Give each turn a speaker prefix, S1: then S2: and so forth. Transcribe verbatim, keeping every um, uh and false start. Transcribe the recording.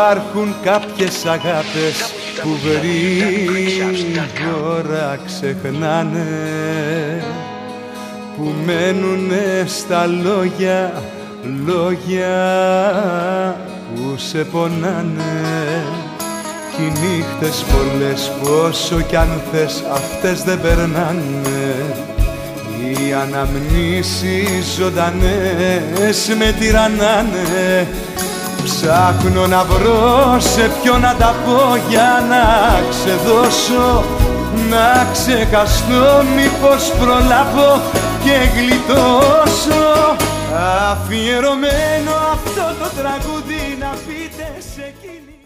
S1: υπάρχουν κάποιες αγάπες που γρήγορα ξεχνάνε, που μένουνε στα λόγια, λόγια που σε πονάνε. Κι οι νύχτες πολλές που όσο κι αν θες αυτές δεν περνάνε. Οι αναμνήσεις ζωντανές με τυραννάνε. Ψάχνω να βρω σε ποιον να τα πω για να ξεδώσω, να ξεχαστώ, μήπως προλάβω και γλιτώσω. Αφιερωμένο αυτό το τραγούδι να πείτε σε εκείνη.